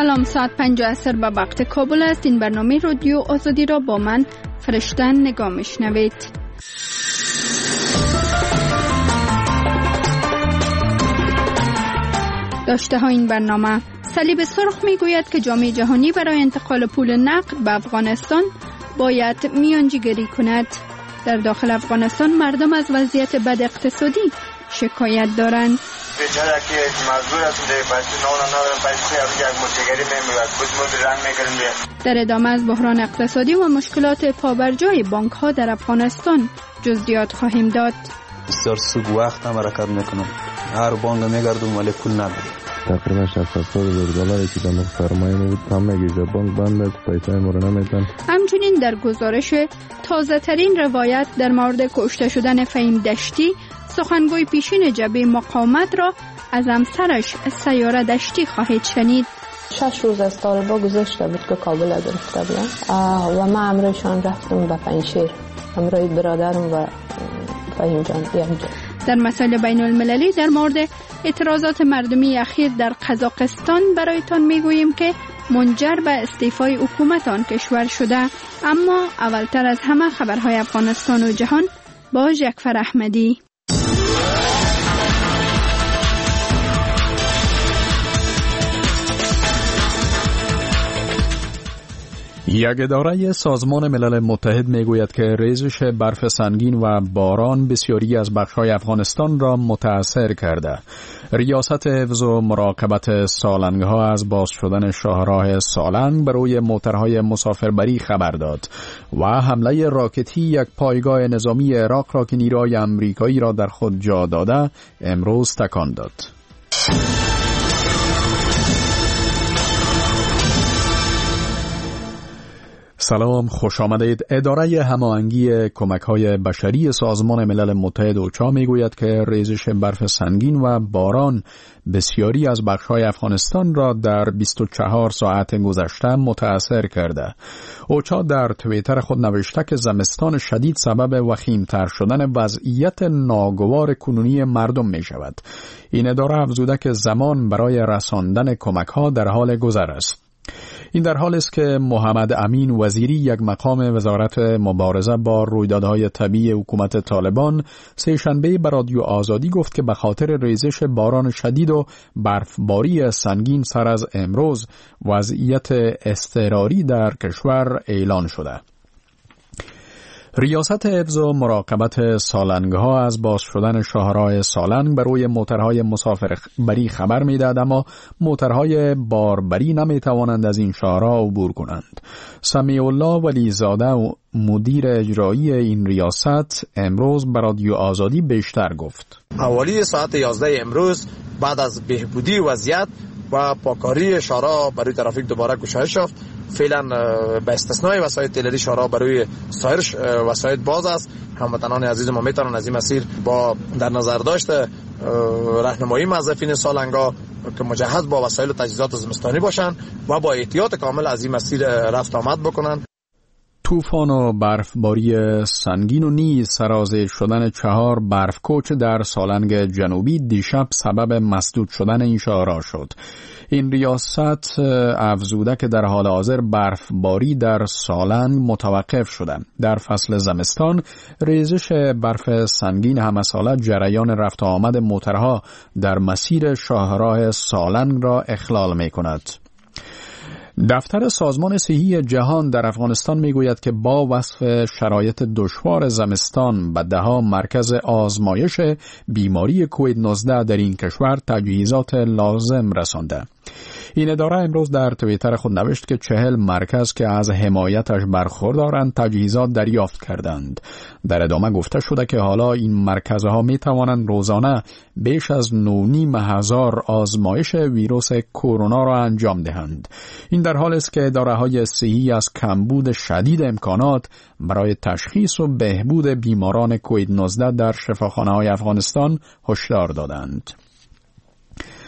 سلام، ساعت 5 عصر به وقت کابل است. این برنامه رادیو آزادی را با من فرشتن نگاه میشنوید. داشته ها این برنامه: صلیب سرخ میگوید که جامعه جهانی برای انتقال پول نقد به افغانستان باید میانجیگری کند. در داخل افغانستان مردم از وضعیت بد اقتصادی شکایت دارند. بیچاره که مجبور هستند بچه نان بچه یک متگری میمیرد بود رنگ میگیرند. در ادامه از بحران اقتصادی و مشکلات پابرجای بانک ها در افغانستان جزئیات خواهیم داد. بسیار سوگ وقت هم حرکت میکنم، هر بانک میگردم ولی پول ندارم. تقریبا 60,000 دلاری که در سرمایه بود تمام گیجه بانک بند است، پیسه ما رو نمیدن. همچنین در گزارش تازه ترین روایت در مورد کشته شدن فهیم دشتی، سخنگوی پیشین جبهه مقاومت را از همسرش سیاره دشتی خواهید شنید. 6 روز از طالبا گذشته بود که کابل گرفته بودن و ما امروزشان رفتم به پنجشیر، امروز برادرم و فهیم جان یعنی. در مسائل بین المللی در مورد اعتراضات مردمی اخیر در قزاقستان برایتان میگوییم که منجر به استعفای حکومت آن کشور شده. اما اولتر از همه خبرهای افغانستان و جهان با جعفر احمدی. یک اداره سازمان ملل متحد میگوید که ریزش برف سنگین و باران بسیاری از بخش‌های افغانستان را متاثر کرده. ریاست حفظ و مراقبت سالنگ‌ها از باز شدن شاهراه سالنگ برای موترهای مسافربری خبر داد و حمله راکتی یک پایگاه نظامی عراق را که نیروهای آمریکایی را در خود جا داده امروز تکان داد. سلام، خوش آمدید. اداره هماهنگی کمک‌های بشری سازمان ملل متحد اوچا میگوید که ریزش برف سنگین و باران بسیاری از بخش‌های افغانستان را در 24 ساعت گذشته متاثر کرده. اوچا در توییتر خود نوشته که زمستان شدید سبب وخیم‌تر شدن وضعیت ناگوار کنونی مردم می‌شود. این اداره افزوده که زمان برای رساندن کمک‌ها در حال گذر است. این در حال است که محمد امین وزیری، یک مقام وزارت مبارزه با رویدادهای طبیعی حکومت طالبان، سه‌شنبه به رادیو آزادی گفت که به خاطر ریزش باران شدید و برفباری سنگین سر از امروز وضعیت اضطراری در کشور اعلان شده. ریاست حفظ و مراقبت سالنگ‌ها از باز شدن شاهراه سالنگ برای موترهای مسافربری خبر می‌دهد، اما موترهای باربری نمی‌توانند از این شاهراه عبور کنند. سمیع الله ولیزاده، مدیر اجرایی این ریاست، امروز به رادیو آزادی بیشتر گفت. حوالی ساعت 11 امروز بعد از بهبودی وضعیت و پاکاری شاهراه برای ترافیک دوباره گشایش یافت. فعلا به استثنای وسایل تیلری شاهراه برای سایر وسایل باز است. هموطنان عزیز ما میتونن از این مسیر با در نظر داشته راهنمایی موظفین سالنگا که مجهز با وسایل و تجهیزات زمستانی باشند و با احتیاط کامل از این مسیر رفت آمد بکنند. طوفان و برفباری سنگین و نیز سرازیر شدن 4 برفکوچ در سالنگ جنوبی دیشب سبب مسدود شدن این شاهراه شد. این ریاست افزوده که در حال حاضر برفباری در سالنگ متوقف شده. در فصل زمستان ریزش برف سنگین همساله جریان رفت و آمد موترها در مسیر شاهراه سالنگ را اخلال می کند. دفتر سازمان صحی جهان در افغانستان میگوید که با وصف شرایط دشوار زمستان به دهها مرکز آزمایش بیماری کووید 19 در این کشور تجهیزات لازم رسانده. این اداره امروز در توییتر خود نوشت که 40 مرکز که از حمایتش برخوردارند تجهیزات دریافت کردند. در ادامه گفته شده که حالا این مرکزها می توانند روزانه بیش از 9,500 آزمایش ویروس کرونا را انجام دهند. این در حالی است که اداره‌های صحی از کمبود شدید امکانات برای تشخیص و بهبود بیماران کووید 19 در شفاخانه‌های افغانستان هشدار دادند.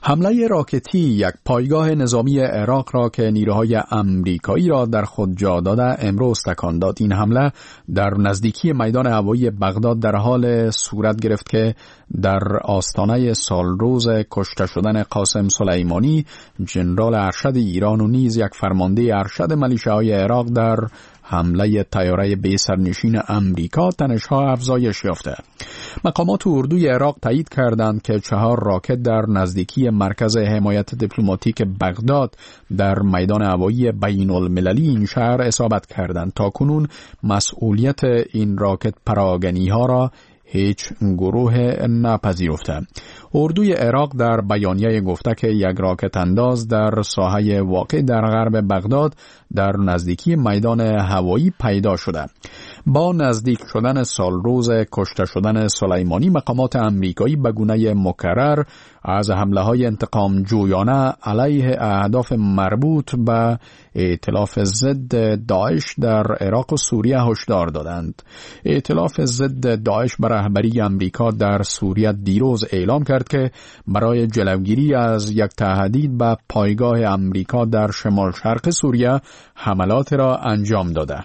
حمله راکتی یک پایگاه نظامی عراق را که نیروهای امریکایی را در خود جا داده امروز تکان داد. این حمله در نزدیکی میدان هوایی بغداد در حال صورت گرفت که در آستانه سالروز کشته شدن قاسم سلیمانی ژنرال ارشد ایران و نیز یک فرمانده ارشد ملیشه‌های عراق در حمله طیاره بی سرنشین امریکا تنش‌ها افزایش یافته. مقامات اردوی عراق تایید کردند که 4 راکت در نزدیکی مرکز حمایت دیپلماتیک بغداد در میدان هوایی بین المللی این شهر اصابت کردند. تاکنون مسئولیت این راکت پراگنی‌ها را هیچ گروه نپذیرفته. اردوی عراق در بیانیه گفته که یک راکت انداز در ساحه واقع در غرب بغداد در نزدیکی میدان هوایی پیدا شده. با نزدیک شدن سالروز کشته شدن سلیمانی، مقامات امریکایی به گونه مکرر از حمله‌های انتقام جویانه علیه اهداف مربوط به ائتلاف ضد داعش در عراق و سوریه هشدار دادند. ائتلاف ضد داعش به رهبری امریکا در سوریه دیروز اعلام کرد که برای جلوگیری از یک تهدید به پایگاه امریکا در شمال شرق سوریه حملات را انجام داده.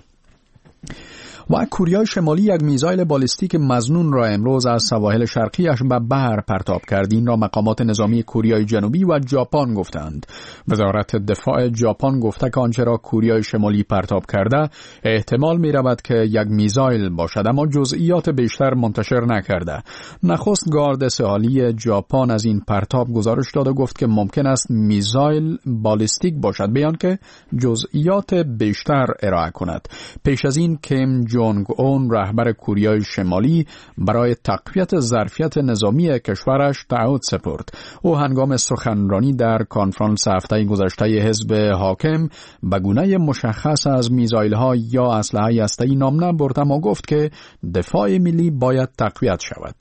و کره شمالی یک میزایل بالستیک مظنون را امروز از سواحل شرقیش به بحر پرتاب کرد. این را مقامات نظامی کره جنوبی و ژاپن گفتند. وزارت دفاع ژاپن گفته که آنچه را کره شمالی پرتاب کرده احتمال می رود که یک میزایل باشد، اما جزئیات بیشتر منتشر نکرده. نخست گارد ساحلی ژاپن از این پرتاب گزارش داد و گفت که ممکن است میزایل بالستیک باشد، بیان که جزئیات بیشتر ارائه کند. پیش از این کیم جونگ اون رهبر کره شمالی برای تقویت ظرفیت نظامی کشورش تعهد سپرد. او هنگام سخنرانی در کنفرانس هفته گذشته حزب حاکم به گونه مشخص از میزایل‌ها یا اسلحه هسته‌ای نام نبرد، اما گفت که دفاع ملی باید تقویت شود.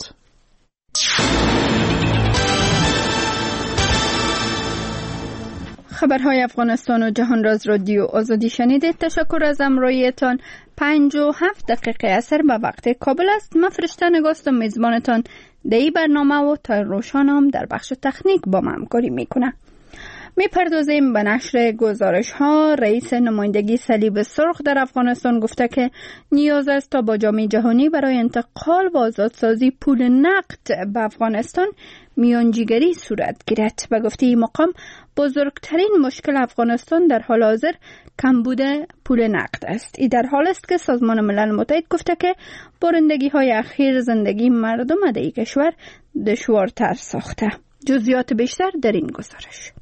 خبرهای افغانستان و جهان راز رادیو آزادی شنیدید. تشکر از همراهیتان. 57 دقیقه اثر به وقت کابل است. من فرشته نگاست و میزبانتان در این برنامه و تا روشانم در بخش تکنیک با من همکاری میکنه. میپردازیم به نشر گزارش ها. رئیس نمایندگی صلیب سرخ در افغانستان گفته که نیاز است تا با جامعه جهانی برای انتقال و آزادسازی پول نقد به افغانستان میانجیگری صورت گیرد. به گفته این مقام بزرگترین مشکل افغانستان در حال حاضر کمبود پول نقد است. این در حال است که سازمان ملل متحد گفته که بارندگی های اخیر زندگی مردم در این کشور دشوارتر ساخته. جزئیات بیشتر در این گزارش.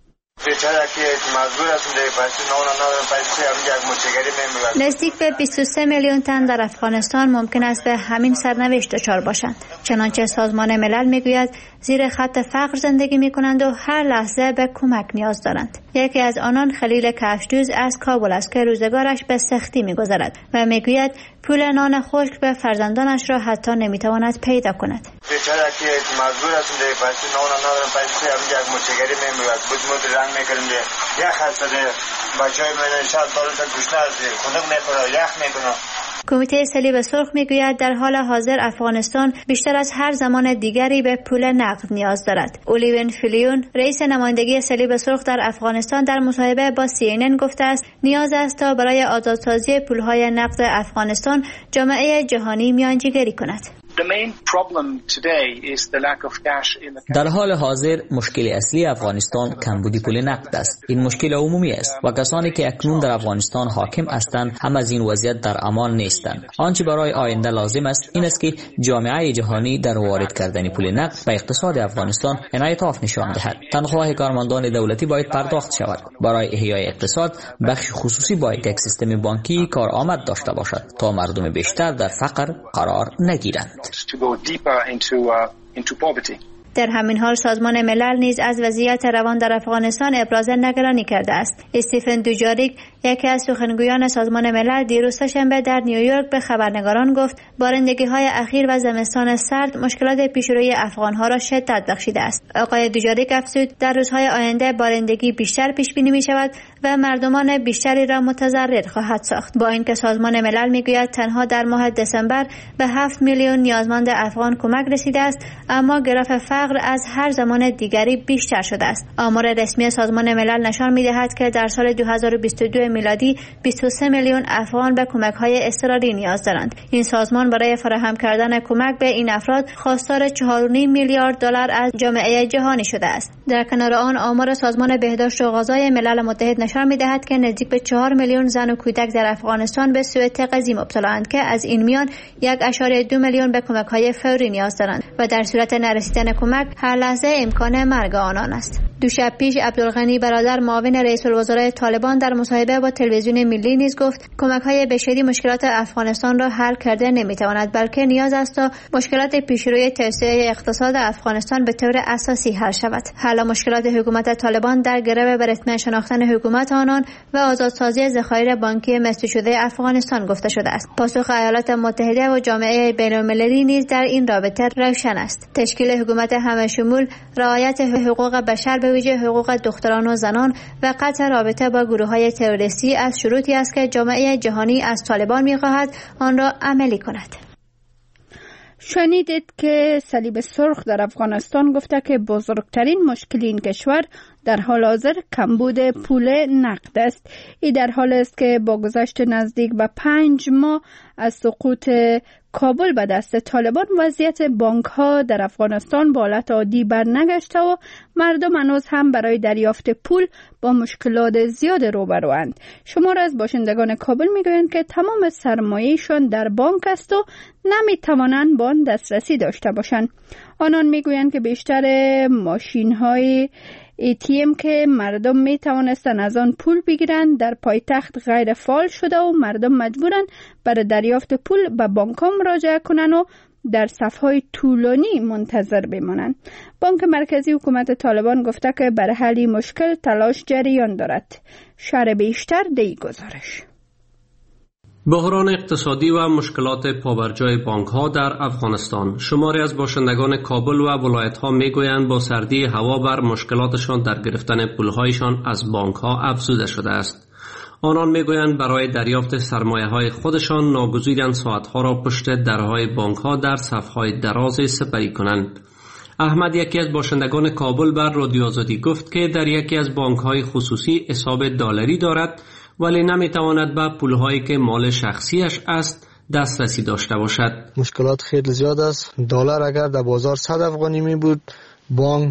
نزدیک به 23 میلیون تن در افغانستان ممکن است به همین سرنوشت دچار باشند. چنانچه سازمان ملل میگوید زیر خط فقر زندگی میکنند و هر لحظه به کمک نیاز دارند. یکی از آنان خلیل کفشدوز از کابل است که روزگارش به سختی میگذرد و میگوید پول نان خشک به فرزندانش را حتی نمیتواند پیدا کند. کمیته صلیب سرخ میگوید در حال حاضر افغانستان بیشتر از هر زمان دیگری به پول نقد نیاز دارد. اولیون فلیون رئیس نمایندگی صلیب سرخ در افغانستان در مصاحبه با CNN گفته است نیاز است تا برای آزادسازی پولهای نقد افغانستان جامعه جهانی میانجیگری کند. در حال حاضر مشکل اصلی افغانستان کمبود پول نقد است. این مشکل عمومی است و کسانی که اکنون در افغانستان حاکم هستند هم از این وضعیت در امان نیستند. آنچه برای آینده لازم است این است که جامعه جهانی در وارد کردن پول نقد به اقتصاد افغانستان انعطاف نشان دهد. تنخواه کارمندان دولتی باید پرداخت شود. برای احیای اقتصاد بخش خصوصی باید یک سیستم بانکی کارآمد داشته باشد تا مردم بیشتر در فقر قرار نگیرند. در همین حال سازمان ملل نیز از وضعیت روان در افغانستان ابراز نگرانی کرده است. استیفن دوجاریک یکی از سخنگویان سازمان ملل دیروز سه‌شنبه در نیویورک به خبرنگاران گفت بارندگی‌های اخیر و زمستان سرد مشکلات پیشروی افغان‌ها را شدت بخشیده است. آقای دوجاریک افزود در روزهای آینده بارندگی بیشتر پیش بینی می‌شود و مردمان بیشتری را متضرر خواهد ساخت. با اینکه سازمان ملل میگوید تنها در ماه دسامبر به 7 میلیون نیازمند افغان کمک رسیده است، اما گراف فقر از هر زمان دیگری بیشتر شده است. آمار رسمی سازمان ملل نشان می‌دهد که در سال 2022 میلادی 23 میلیون افغان به کمک‌های اضطراری نیاز دارند. این سازمان برای فراهم کردن کمک به این افراد خواستار 4.5 میلیارد دلار از جامعه جهانی شده است. در کنار آن آمار سازمان بهداشت و غذای ملل متحد نشان می‌دهد که نزدیک به 4 میلیون زن و کودک در افغانستان به سوء تغذیه مبتلااند که از این میان 1.2 میلیون به کمک‌های فوری نیاز دارند و در صورت نرسیدن کمک هر لحظه امکان مرگ آنان است. دو شب پیش عبدالغنی برادر معاون رئیس الوزراء طالبان در مصاحبه با تلویزیون ملی نیز گفت کمک‌های بشری مشکلات افغانستان را حل کرده نمی‌تواند، بلکه نیاز است تا مشکلات پیشروی توسعه اقتصاد افغانستان به طور اساسی حل شود. حل مشکلات حکومت طالبان در گرو به رسمیت شناختن حکومت آنان و آزادسازی ذخایر بانکی مصرف شده افغانستان گفته شده است. پاسخ ایالات متحده و جامعه بین‌المللی نیز در این رابطه روشن است. تشکیل حکومت همه‌شمول، رعایت حقوق بشر به ویژه حقوق دختران و زنان و قطع رابطه با گروه‌های تروریستی از شروطی است که جامعه جهانی از طالبان می‌خواهد آن را عملی کند. شنیدید که صلیب سرخ در افغانستان گفته که بزرگترین مشکل این کشور در حال حاضر کمبود پول نقد است. این در حال است که با گذشت نزدیک به 5 ماه از سقوط کابل به دست طالبان وضعیت بانک ها در افغانستان به حالت عادی برنگشته و مردم هنوز هم برای دریافت پول با مشکلات زیاد روبروند. شمار از باشندگان کابل میگویند که تمام سرمایه‌شان در بانک است و نمیتوانند به آن دسترسی داشته باشند. آنان میگویند که بیشتر ماشین های ATM که مردم می توانستند از آن پول بگیرند در پایتخت غیر فعال شده و مردم مجبورند برای دریافت پول به بانک ها مراجعه کنند و در صفهای طولانی منتظر بمانند. بانک مرکزی حکومت طالبان گفته که برای حل مشکل تلاش جریان دارد. شرح بیشتر دی گزارش. بحران اقتصادی و مشکلات پابرجای بانک‌ها در افغانستان. شماری از باشندگان کابل و ولایت‌ها می‌گویند با سردی هوا بر مشکلاتشان در گرفتن پول‌هایشان از بانک‌ها افزوده شده است. آنان می‌گویند برای دریافت سرمایه‌های خودشان ناگزیرند ساعت‌ها را پشت درهای بانک‌ها در صف‌های دراز سپری کنند. احمد یکی از باشندگان کابل بر رادیو آزادی گفت که در یکی از بانک‌های خصوصی حساب دلاری دارد ولی نمیتواند به پولهایی که مال شخصیش است دسترسی داشته باشد. مشکلات خیلی زیاد است. دلار اگر در بازار 100 افغانی می بود، بانک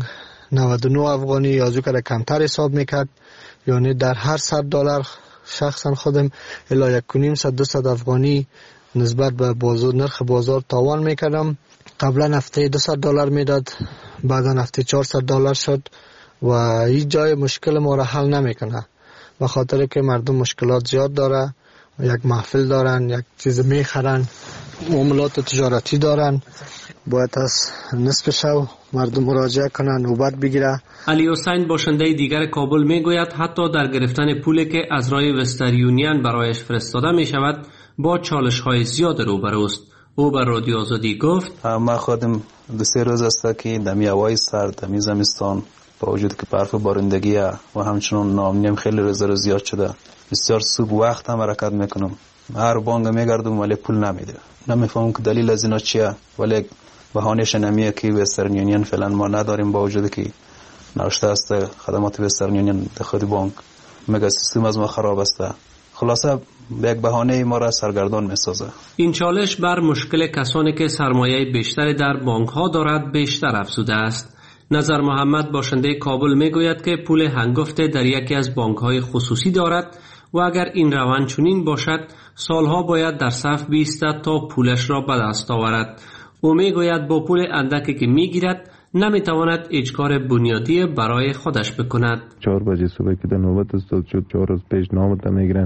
99 افغانی یا از او کمتر حساب میکرد. یعنی در هر 100 دلار شخصا خودم الا 1.5-200 افغانی نسبت به بازار نرخ بازار تاوان میکردم. قبلا هفته 200 دلار میداد، بعدا هفته 400 دلار شد و هیچ جای مشکل ما را حل نمیکنه. به خاطر که مردم مشکلات زیاد داره، یک محفل دارن، یک چیز میخرن، معاملات تجارتی دارن، باید از نصف شب مردم مراجعه کنن، نوبت بگیره. علی حسین باشنده دیگر کابل میگوید حتی در گرفتن پولی که از رای وستر یونین برایش فرستاده می شود با چالش های زیاد روبروست. او بر رادیو آزادی گفت ما خودم 2-3 روز است که دمی هوای سرد، دمی زمستان، با وجود که برف بارندگی و همچنان ناامنی خیلی روز زیاد شده، بسیار صبح وقت هم حرکت میکنم، هر بانک میگردم ولی پول نمیده. نمیفهمم که دلیل از اینا چیه، ولی بهانه‌اش نمیه که وسترن یونین فعلا ما نداریم، با وجود که نوشته است خدمات وسترن یونین در خود بانک میگه سیستم از ما خراب است. خلاصه یک بهانه ما را سرگردان میسازه. این چالش بر مشکل کسانی که سرمایه بیشتری در بانک ها دارد بیشتر افزوده است. نظر محمد باشنده کابل میگوید که پول هنگفته در یکی از بانک های خصوصی دارد و اگر این روند چنین باشد سالها باید در صف بایستد تا پولش را به دست آورد. او میگوید با پول اندکی که میگیرد نمیتواند هیچ کار بنیادی برای خودش بکند. 4 بجه صبح که در نوبت است شد 4 روز پیش نامت میگیرن،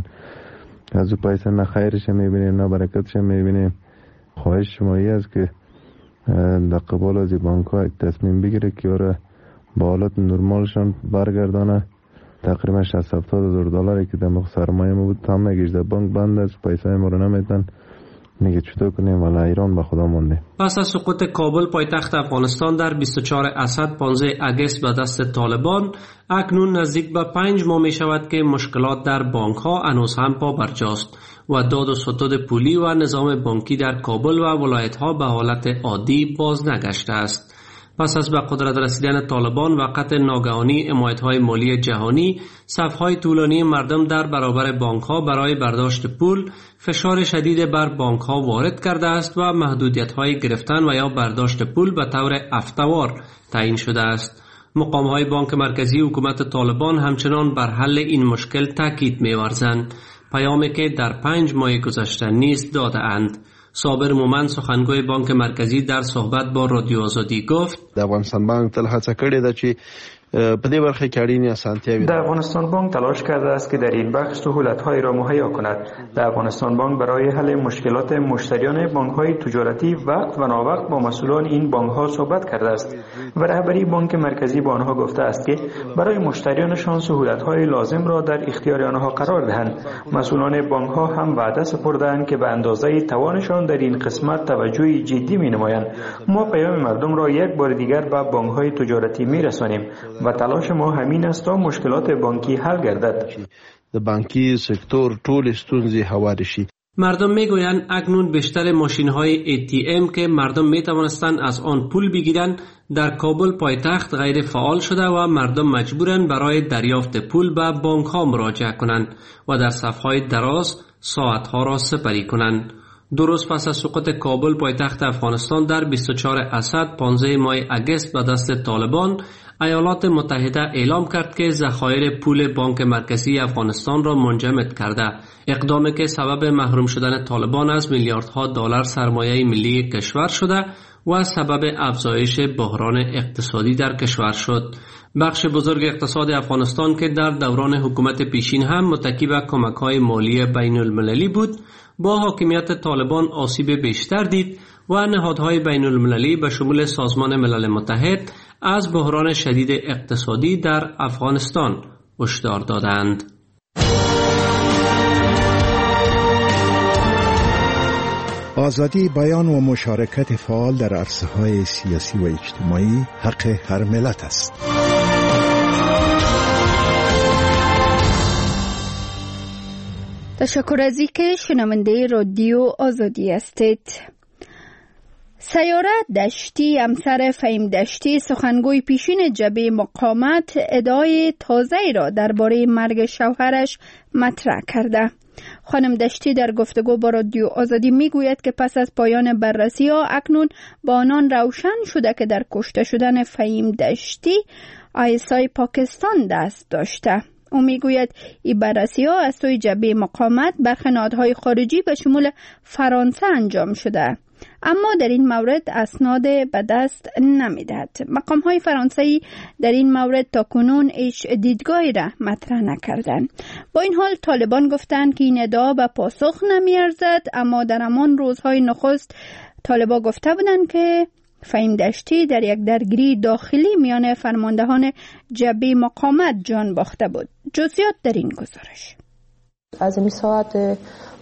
از او پیسه نه خیرش میبینیم نه برکتش میبینیم. خواهش شمایی است که در قبال از بانک ها تصمیم بگیره که آره با حالت نرمالشان برگردانه تقریبا 60-70 هزار دلاری که در سرمایه ما بود تام نگیشته. بانک بند است، پیسه ما رو نمیتن. میگه چطور کنیم؟ والا ایران به خدا مونده. پس از سقوط کابل پایتخت افغانستان در 24 اسد 15 اگست به دست طالبان، اکنون نزدیک به 5 ماه می شود که مشکلات در بانک ها هنوز هم پابرجاست و داد و ستد پولی و نظام بانکی در کابل و ولایت ها به حالت عادی باز نگشته است. پس از به قدرت رسیدن طالبان و قطع ناگهانی حمایت‌های مالی جهانی، صف‌های طولانی مردم در برابر بانک‌ها برای برداشت پول فشار شدید بر بانک‌ها وارد کرده است و محدودیت‌های گرفتن و یا برداشت پول به طور هفته‌وار تعیین شده است. مقام‌های بانک مرکزی حکومت طالبان همچنان بر حل این مشکل تاکید می‌ورزند، پیامی که در 5 ماه گذشته نیز داده‌اند. صابر مومند سخنگوی بانک مرکزی در صحبت با رادیو آزادی گفت: د افغانستان بانک تل هڅه کړې ده چې په دې برخه کې اړینې اسانتیاوې در افغانستان بانک تلاش کرده است که در این بخش سهولت‌هایی را مهیا کند. در افغانستان بانک برای حل مشکلات مشتریان بانک‌های تجارتی وقت و ناوقت با مسئولان این بانک‌ها صحبت کرده است و رهبری بانک مرکزی با آنها گفته است که برای مشتریانشان سهولت‌های لازم را در اختیار آنها قرار دهند. مسئولان بانک‌ها هم وعده سپرده‌اند که به اندازه توانشان در این قسمت توجه جدی می‌نمایند. ما پیام مردم را یک بار دیگر به بانک‌های تجارتی می‌رسانیم و تلاش ما همین است تا مشکلات بانکی حل گردد. د بانکی سکتور ټول ستونزې هوار شي. مردم میگویند اکنون بیشتر ماشین‌های ATM که مردم میتوانستند از آن پول بگیرند در کابل پایتخت غیر فعال شده و مردم مجبورند برای دریافت پول به بانک‌ها مراجعه کنند و در صف‌های دراز ساعت‌ها را سپری کنند. 2 روز پس از سقوط کابل پایتخت افغانستان در 24 اسد 15 ماه اگست به دست طالبان، ایالات متحده اعلام کرد که ذخایر پول بانک مرکزی افغانستان را منجمد کرده، اقدامی که سبب محروم شدن طالبان از میلیاردها دلار سرمایه ملی کشور شده و سبب افزایش بحران اقتصادی در کشور شد. بخش بزرگ اقتصاد افغانستان که در دوران حکومت پیشین هم متکی به کمک‌های مالی بین المللی بود، با حاکمیت طالبان آسیب بیشتر دید و نهادهای بین المللی به شمول سازمان ملل متحد از بحران شدید اقتصادی در افغانستان هشدار دادند. آزادی بیان و مشارکت فعال در عرصه‌های سیاسی و اجتماعی حق هر ملت است. تشکر از اینکه شنونده رادیو آزادی هستید. سیاره دشتی همسر فهیم دشتی سخنگوی پیشین جبهه مقاومت ادعای تازه‌ای را درباره مرگ شوهرش مطرح کرده. خانم دشتی در گفتگو با رادیو آزادی میگوید که پس از پایان بررسی‌ها اکنون با آنان روشن شده که در کشته شدن فهیم دشتی ISI پاکستان دست داشته. او میگوید این بررسی‌ها از سوی جبهه مقاومت برخی نهادهای خارجی به شمول فرانسه انجام شده، اما در این مورد اسناد به دست نمیدهد. مقام‌های فرانسوی در این مورد تاکنون هیچ دیدگاهی را مطرح نکردند. با این حال طالبان گفتند که این ادعا به پاسخ نمیارزد، اما در همان روزهای نخست طالبان گفته بودند که فهیم دشتی در یک درگیری داخلی میان فرماندهان جبهه مقاومت جان باخته بود. جزئیات در این گزارش. از این ساعت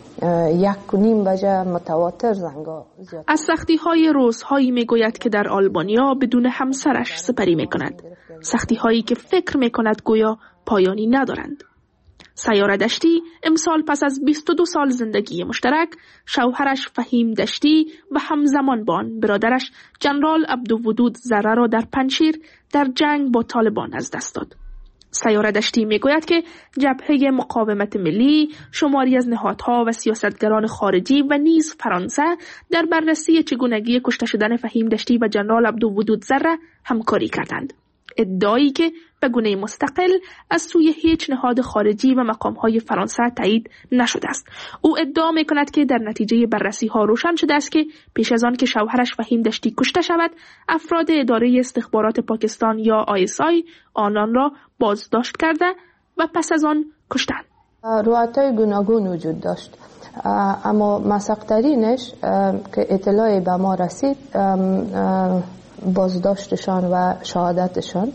1:30 بجه متواتر زنگا زیاد. از سختی‌های روزهایی میگوید که در آلبانیا بدون همسرش سپری میکند. سختی‌هایی که فکر میکند گویا پایانی ندارند. سیاره دشتی امسال پس از 22 سال زندگی مشترک، شوهرش فهیم دشتی و همزمان با آن برادرش جنرال عبدالودود ذره را در پنجشیر در جنگ با طالبان از دست داد. سیاره دشتی میگوید که جبهه مقاومت ملی، شماری از نهادها و سیاستگران خارجی و نیز فرانسه در بررسی چگونگی کشته شدن فهیم دشتی و جنرال عبدالودود ذره همکاری کردند. ادعایی که به گونه مستقل از سوی هیچ نهاد خارجی و مقام‌های فرانسه تایید نشده است. او ادعا می‌کند که در نتیجه بررسی‌ها روشن شده است که پیش از آن که شوهرش فهیم دشتی کشته شود، افراد اداره استخبارات پاکستان یا ISI آنان را بازداشت کرده و پس از آن کشتند. روایت‌های گوناگون وجود داشت، اما مسق‌ترینش که اطلاعی به ما رسید بازداشتشان و شهادتشان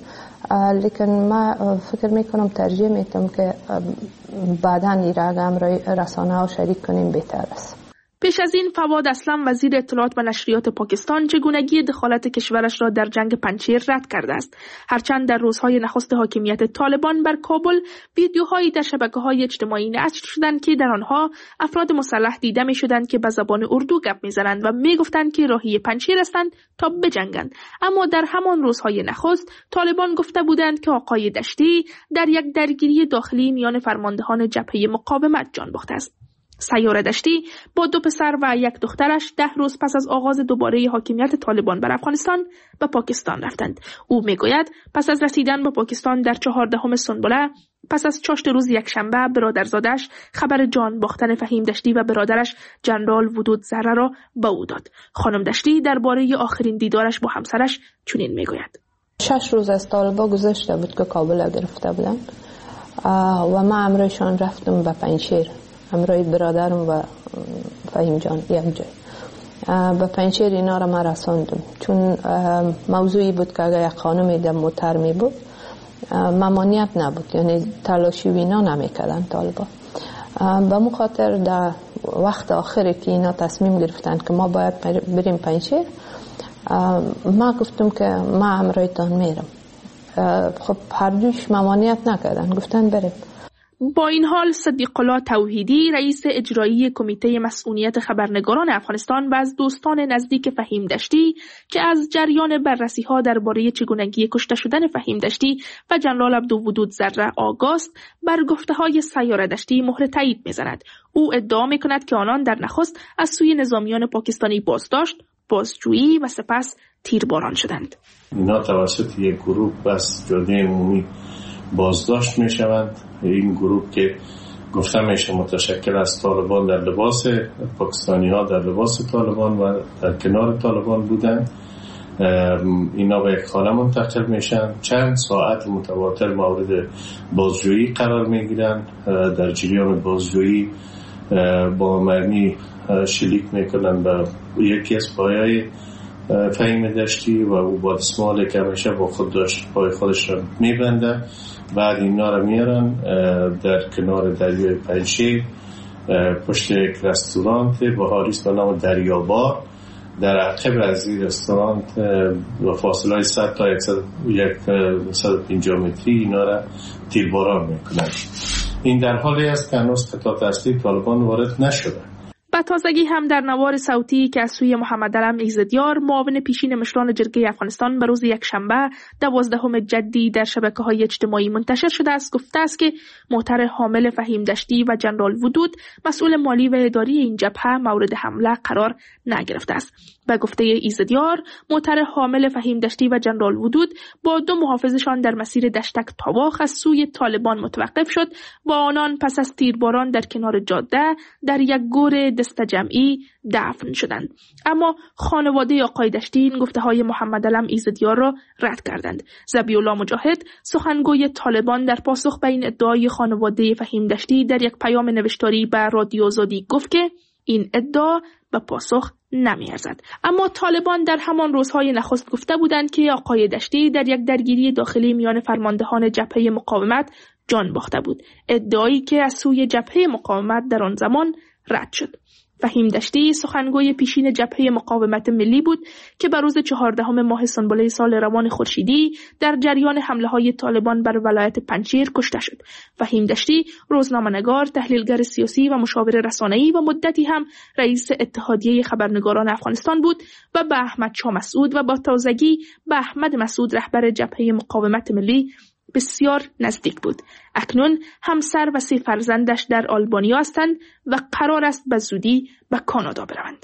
لیکن ما فکر میکنم ترجیح میتونم که بعداً این را همراه رسانه ها شریک کنیم بهتر است. پیش از این فواد اسلم وزیر اطلاعات و نشریات پاکستان چگونگی دخالت کشورش را در جنگ پنجشیر رد کرده است. هرچند در روزهای نخست حاکمیت طالبان بر کابل ویدیوهایی در شبکه‌های اجتماعی نشر شدند که در آنها افراد مسلح دیده می‌شدند که به زبان اردو گپ می‌زنند و می‌گفتند که راهی پنجشیر هستند تا بجنگند. اما در همان روزهای نخست طالبان گفته بودند که آقای دشتی در یک درگیری داخلی میان فرماندهان جبهه مقاومت جان باخته است. سیاره دشتی با 2 پسر و 1 دخترش 10 روز پس از آغاز دوباره حاکمیت طالبان بر افغانستان به پاکستان رفتند. او میگوید پس از رسیدن به پاکستان در 14 سنبله، پس از چاشت روز یکشنبه، برادرزادش خبر جان باختن فهیم دشتی و برادرش جنرال ودود ذره را به او داد. خانم دشتی درباره آخرین دیدارش با همسرش چنین میگوید: 6 روز از طالبان گذشته بود که کابل گرفته بودند و ما همراهشان رفتم به پنجشیر، همراه برادرم و فهیم جان یک جای. به پنجشیر اینا را ما رساندم، چون موضوعی بود که اگر یک خانمی در موتر می بود ممانعت نبود، یعنی تلاشی اینا نمیکردن طالبا. به مخاطر در وقت آخری که اینا تصمیم گرفتن که ما باید بریم پنجشیر، ما گفتم که ما همراهتان میرم. خب هر دوش ممانعت نکردن، گفتن بریم. با این حال صدیق الله توحیدی رئیس اجرایی کمیته مسئولیت خبرنگاران افغانستان و از دوستان نزدیک فهیم دشتی که از جریان بررسی‌ها درباره چگونگی کشته شدن فهیم دشتی و جنرال عبدالودود ذره آگاست، بر گفته‌های سیاره دشتی مهر تایید می‌زند. او ادعا می‌کند که آنان در نخست از سوی نظامیان پاکستانی بازداشت، بازجویی و سپس تیرباران شدند. اینا توسط یک گروه بس جاده عمومی بازداشت میشوند. این گروه که گفتم میشه متشکل از طالبان در لباس پاکستانی ها در لباس طالبان و در کنار طالبان بودند. اینا به یک خانه منتقل میشن، چند ساعت متواتر مورد بازجویی قرار میگیرن. در جریان بازجویی با مرمی شلیک میکنن به یکی از پایه‌های فهیم دشتی و او با دستمالی که همیشه با خود داشت پای خودش را میبنده. بعد اینا را میارن در کنار دریای پنجشیر پشت یک رستورانت بهاریست به نام دریابار. در عقب از این رستورانت و فاصله 100 تا 150 متری اینا را تیرباران میکنن. این در حالی است که هنوز قطعات اصلی طالبان وارد نشده. به تازگی هم در نوار صوتی که از سوی محمد علم ایزدیار معاون پیشین مشران جرگه افغانستان به روز یکشنبه 12 جدی در شبکه‌های اجتماعی منتشر شده است، گفته است که محتر حامل فهیم دشتی و جنرال ودود مسئول مالی و اداری این جبهه مورد حمله قرار نگرفته است. به گفته ایزدیار، محتر حامل فهیم دشتی و جنرال ودود با 2 محافظشان در مسیر دشتک تاواخ از سوی طالبان متوقف شد و آنان پس از تیرباران در کنار جاده در یک گور دسته جمعی دفن شدند. اما خانواده آقای دشتی این گفته‌های محمد علم ایزدیار را رد کردند. ذبیح الله مجاهد سخنگوی طالبان در پاسخ به این ادعای خانواده فهیم دشتی در یک پیام نوشتاری به رادیو آزادی گفت که این ادعا به پاسخ نمی‌ارزد. اما طالبان در همان روزهای نخست گفته بودند که آقای دشتی در یک درگیری داخلی میان فرماندهان جبهه مقاومت جان باخته بود، ادعایی که از سوی جبهه مقاومت در آن زمان رد شد. فهیم دشتی سخنگوی پیشین جبهه مقاومت ملی بود که بر روز 14 ماه سنبله سال روان خورشیدی در جریان حمله‌های طالبان بر ولایت پنجشیر کشته شد. فهیم دشتی روزنامه‌نگار، تحلیلگر سیاسی و مشاور رسانه‌ای و مدتی هم رئیس اتحادیه خبرنگاران افغانستان بود و به احمد شاه مسعود و با تازگی به احمد مسعود رهبر جبهه مقاومت ملی بسیار نزدیک بود. اکنون همسر و 3 فرزندش در آلبانیا هستند و قرار است به زودی به کانادا بروند.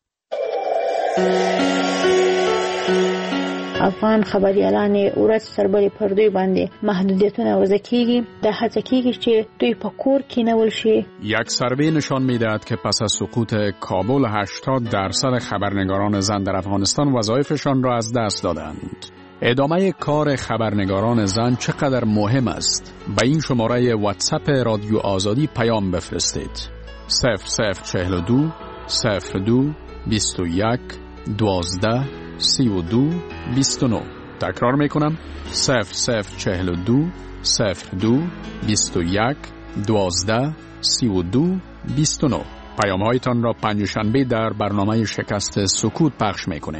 افغان خبريالان ورځ سربېره پر دوی باندې محدودیتونه وضع کیږي د هڅه کیږي چې دوی په کور کې نول شي. یک سروی نشان میدهد که پس از سقوط کابل 80% خبرنگاران زن در افغانستان وظایفشان را از دست دادند. ادامه کار خبرنگاران زن چقدر مهم است؟ به این شماره واتساپ رادیو آزادی پیام بفرستید. 0042 02 21 12 32 29. تکرار میکنم 0042 02 21 12 32 29. پیام هایتان را پنجشنبه در برنامه شکست سکوت پخش میکنیم.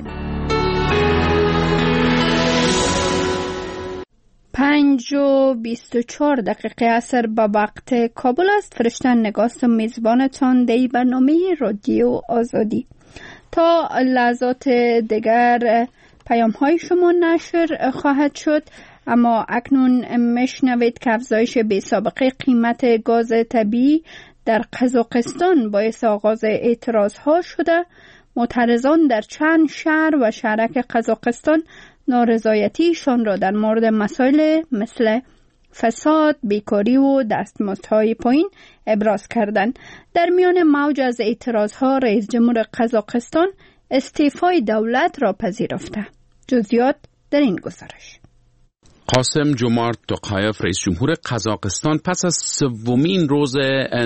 5:24 عصر به وقت کابل است. فرشتن نگاست میزبانتان دی برنامه رادیو آزادی. تا لحظات دیگر پیام های شما نشر خواهد شد، اما اکنون میشنوید که افزایش بی سابقه قیمت گاز طبیعی در قزاقستان باعث آغاز اعتراض ها شده. معترضان در چند شهر و شهرک قزاقستان نارضایتیشان را در مورد مسائل مثل فساد، بیکاری و دستمزدهای پایین ابراز کردند. در میان موج از اعتراضها رئیس جمهور قزاقستان استعفای دولت را پذیرفته. جزئیات در این گزارش. قاسم جمارت توقایف رئیس جمهور قزاقستان پس از سومین روز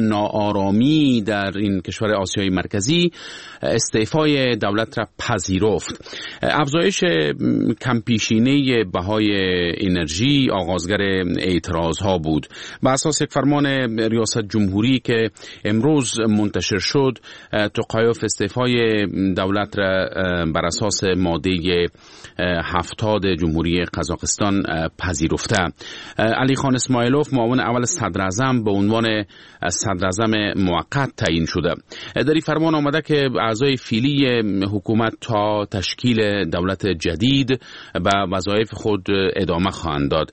ناآرامی در این کشور آسیای مرکزی استعفای دولت را پذیرفت. افزایش کمپیشینه بهای انرژی آغازگر اعتراضها بود. بر اساس یک فرمان ریاست جمهوری که امروز منتشر شد، توقایف استعفای دولت را بر اساس ماده 70 جمهوری قزاقستان پذیرفته. علی خان اسماعیلوف معاون اول صدر اعظم به عنوان صدر اعظم موقت تعیین شده. در این فرمان آمده که اعضای فعلی حکومت تا تشکیل دولت جدید به وظایف خود ادامه خواهند داد.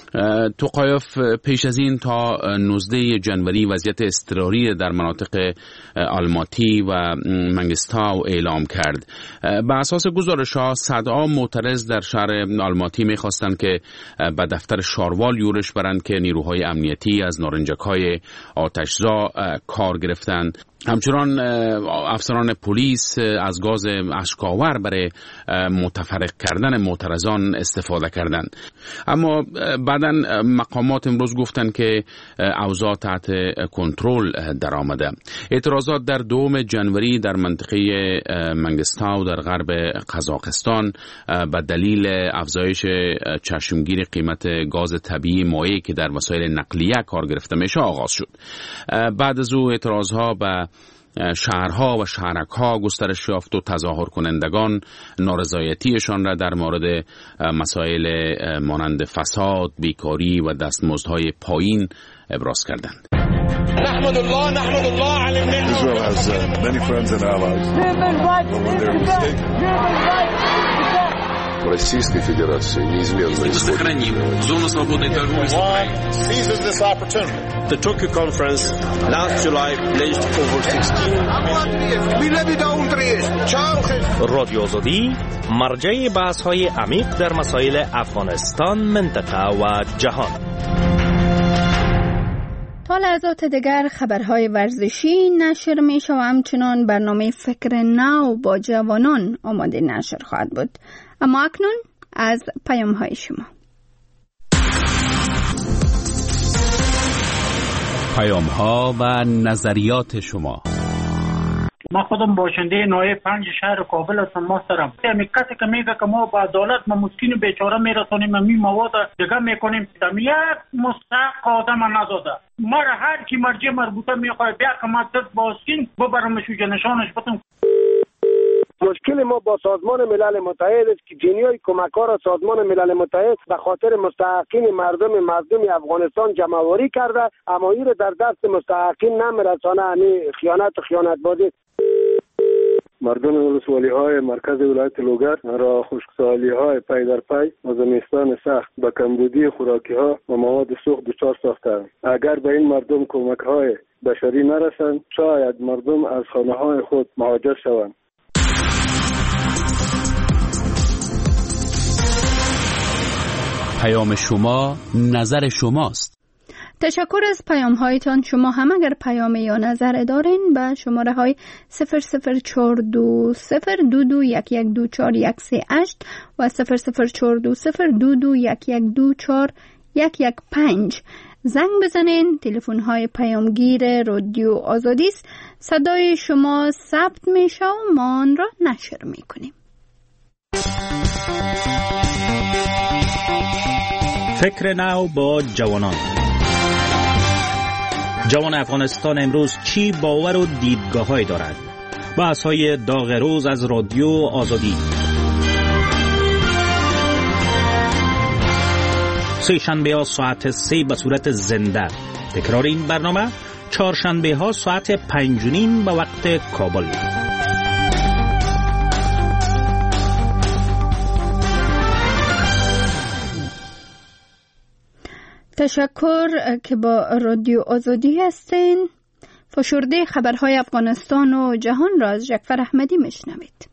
توقایف پیش از این تا 19 جنوری وضعیت اضطراری در مناطق آلماتی و منگستاو اعلام کرد. به اساس گزارش‌ها صدها معترض در شهر آلماتی می‌خواستند که به دفتر شاروال یورش برند که نیروهای امنیتی از نارنجک‌های آتشزا کار گرفتند. همچنان افسران پلیس از گاز اشک‌آور برای متفرق کردن معترضان استفاده کردند. اما بعداً مقامات امروز گفتند که اوضاع تحت کنترل درآمده. اعتراضات در 2 جنوری در منطقه منگستاو در غرب قزاقستان به دلیل افزایش چشمگیر قیمت گاز طبیعی مایع که در وسایل نقلیه کار گرفته میشه آغاز شد. بعد از او اعتراضها به شهرها و شهرک‌ها گسترش یافت و تظاهر کنندگان نارضایتیشان را در مورد مسائل مانند فساد، بیکاری و دستمزدهای پایین ابراز کردند. نحمد الله علی النعمة. Israel has many friends and allies. Российской Федерации неизменно сохраним зону свободной торговли с Украиной. Seizes this opportunity. The Tokyo conference last July pledged over 16 رادیو آزادی مرجع بحث‌های عمیق در مسائل افغانستان، منطقه و جهان. تا لحظات دیگر خبرهای ورزشی نشر می شود و همچنان برنامه فکر نو با جوانان آماده نشر خواهد بود. اما اکنون از پیام های شما. پیام ها و نظریات شما. ما خودم باشنده نایب 5 شهر کابل هستم محترم. همین کسی که میگه که ما با عدالت ما مسکین و بیچاره میرسونیم همین مواد دیگه میکنیم، یک مستحق آدم نزاده ما را هر کی مرجع مربوطه میخواد بیا که ما دست باسکین ببرمش و جنشانش بتون. مشکل ما با سازمان ملل متحد است که جنیای کمک‌ها را سازمان ملل متحد به خاطر مستحقین مردم افغانستان جمع‌آوری کرده، اما این را در دست مستحقین نمیرسانه. همین خیانتبازی. مردم ولسوالی‌های مرکز ولایت لوگر را خشکسالی‌های پی در پی و زمستان سخت به کمبودی خوراکی‌ها و مواد سوخت دچار ساختند. اگر به این مردم کمک‌های بشری نرسند، شاید مردم از خانه‌های خود مهاجر شوند. پیام شما نظر شماست. تشکر از پیام هایتان. شما هم اگر پیام یا نظر دارین به شماره های 00420221124138 و 00420221124115 زنگ بزنین. تلفن های پیامگیر رادیو آزادی است. صدای شما ثبت میشه و ما آن را نشر میکنیم. فکر نو با جوانان. جوان افغانستان امروز چی باور و دیدگاه‌هایی دارد؟ بحث‌های داغ روز از رادیو آزادی. سه شنبه ها ساعت 3 به صورت زنده. تکرار این برنامه چهارشنبه ها ساعت 5:30 به وقت کابل. تشکر که با رادیو آزادی هستین. فشرده خبرهای افغانستان و جهان را از جعفر احمدی میشنوید.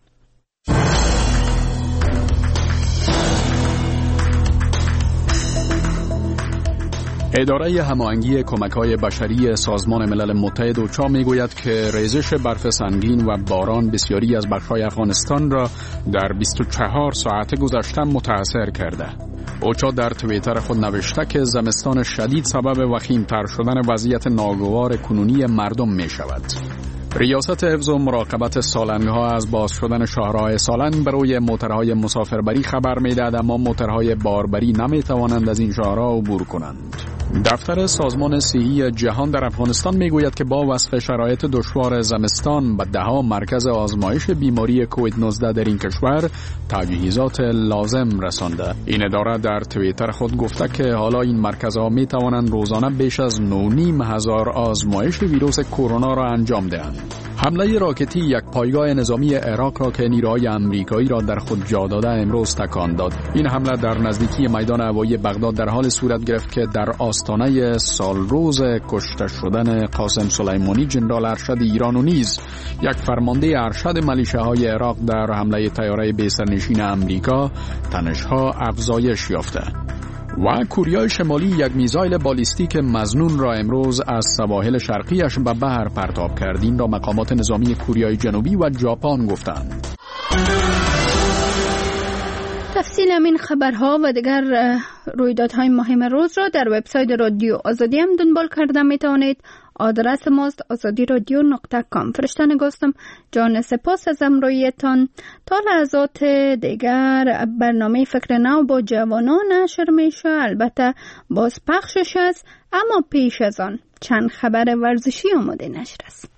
اداره هماهنگی کمک‌های بشری سازمان ملل متحد اوچا میگوید که ریزش برف سنگین و باران بسیاری از بخش‌های افغانستان را در 24 ساعت گذشته متاثر کرده. اوچا در توییتر خود نوشته که زمستان شدید سبب وخیم‌تر شدن وضعیت ناگوار کنونی مردم می شود. ریاست حفظ و مراقبت سالنگ‌ها از باز شدن شاهراه سالنگ برای موترهای مسافربری خبر می‌دهد، اما موترهای باربری نمی‌توانند از این شاهراه عبور کنند. دفتر سازمان صحی جهان در افغانستان میگوید که با وصف شرایط دشوار زمستان به ده‌ها مرکز آزمایش بیماری کووید 19 در این کشور تجهیزات لازم رسانده. این اداره در توییتر خود گفته که حالا این مرکزها می توانند روزانه بیش از 9,500 آزمایش ویروس کرونا را انجام دهند. حمله راکتی یک پایگاه نظامی عراق را که نیروهای آمریکایی را در خود جا داده امروز تکان داد. این حمله در نزدیکی میدان هوایی بغداد در حال صورت گرفت که در آستانه سالروز کشته شدن قاسم سلیمانی جنرال ارشد ایران و نیز یک فرمانده ارشد ملیشه‌های عراق در حمله طیاره بی‌سرنشین آمریکا تنش‌ها افزایش یافته. و کوریای شمالی یک میزایل بالیستیک مظنون را امروز از سواحل شرقیش به بحر پرتاب کرد. این را مقامات نظامی کوریای جنوبی و ژاپن گفتند. تفصیل این خبرها و دیگر رویدادهای مهم روز را در وبسایت رادیو آزادی هم دنبال کرده می توانید. آدرس ماست azadiradyo.com. فرشته نگاستم. جان سپاس از همراهیتان. تا لحظات دیگر برنامه فکر نو با جوانان نشر میشه، البته باز پخشش است، اما پیش از آن چند خبر ورزشی آماده نشر است.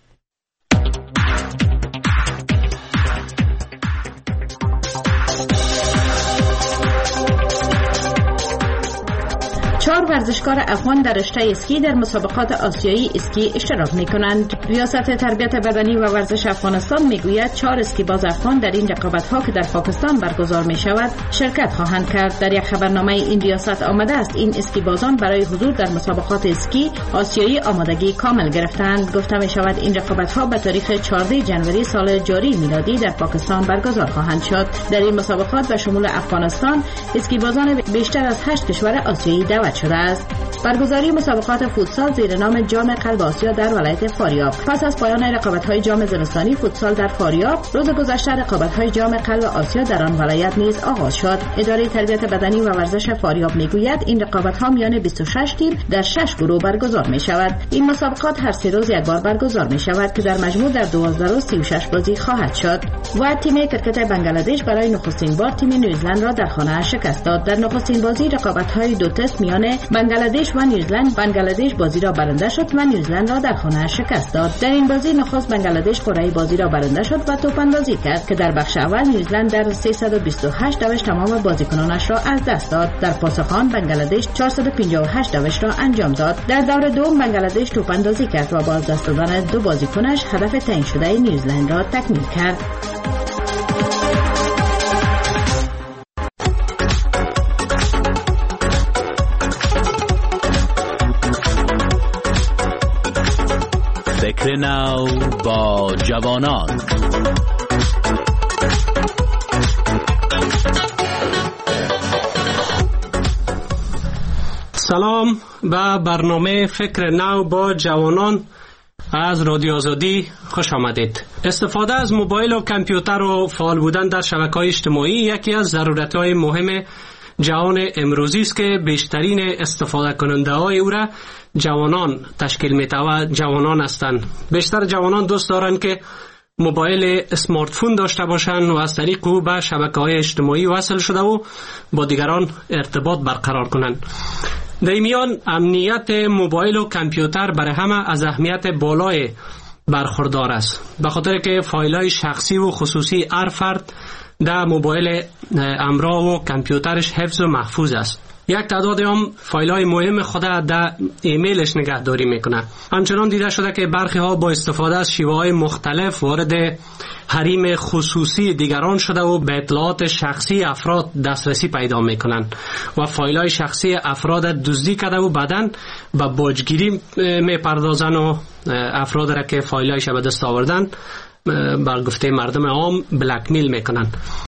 4 ورزشکار افغان در رشته اسکی در مسابقات آسیایی اسکی اشتراک می‌کنند. ریاست تربیت بدنی و ورزش افغانستان میگوید 4 اسکیباز افغان در این رقابت‌ها که در پاکستان برگزار می‌شود شرکت خواهند کرد. در یک خبرنامه این ریاست آمده است این اسکیبازان برای حضور در مسابقات اسکی آسیایی آمادگی کامل گرفتند. گفته می‌شود این رقابت‌ها به تاریخ 14 جنوری سال جاری میلادی در پاکستان برگزار خواهند شد. در این مسابقات به شمول افغانستان اسکیبازان بیشتر از 8 کشور آسیایی دعوت شده است. برگزاری مسابقات فوتسال زیر نام جام قلب آسیا در ولایت فاریاب. پس از پایان رقابت‌های جام زمستانی فوتسال در فاریاب، روز گذشته رقابت‌های جام قلب آسیا در آن ولایت نیز آغاز شد. اداره تربیت بدنی و ورزش فاریاب میگوید این رقابت‌ها میان 26 تیم در 6 گروه برگزار می‌شود. این مسابقات هر 3 روز یک بار برگزار می‌شود که در مجموع در 2036 بازی خواهد شد. و تیم کرکت بنگلادش برای نخستین بار تیم نیوزلند را در خانه شکست داد. در نخستین بازی رقابت‌های دو تست میان بنگلادش و نیوزلند، بنگلادش بازی را برنده شد و نیوزلند را در خانه شکست داد. در این بازی نخست بنگلادش قرعه بازی را برنده شد و توپ اندازی کرد که در بخش اول نیوزلند در 328 دوش تمام بازیکنانش را از دست داد. در پاسخ آن بنگلادش 458 دوش را انجام داد. در دور دوم بنگلادش توپ اندازی کرد و با از دست دادن 2 بازیکنش هدف تعیین شده نیوزلند را تکمیل کرد. فکر نو با جوانان. سلام به برنامه فکر نو با جوانان از رادیو آزادی خوش آمدید. استفاده از موبایل و کامپیوتر و فعال بودن در شبکه‌های اجتماعی یکی از ضرورت‌های مهم جهان امروزی است که بیشترین استفاده کننده های او را جوانان تشکیل می‌دهند و جوانان هستند. بیشتر جوانان دوست دارند که موبایل اسمارت فون داشته باشند و از طریق او به شبکه‌های اجتماعی وصل شده و با دیگران ارتباط برقرار کنند. در میان امنیت موبایل و کامپیوتر برای همه از اهمیت بالای برخوردار است، به خاطر که فایل‌های شخصی و خصوصی هر فرد در موبایل همراه و کامپیوترش حفظ و محفوظ است. یک تعداد هم فایل‌های مهم خود در ایمیلش نگهداری میکنه. همچنان دیده شده که برخی ها با استفاده از شیوه‌های مختلف وارد حریم خصوصی دیگران شده و به اطلاعات شخصی افراد دسترسی پیدا میکنند و فایل‌های شخصی افراد دزدی کرده و بعداً به باجگیری میپردازند و افراد را که فایل‌هایش به دست آوردن بر گفته مردم عام بلکمیل میکنند.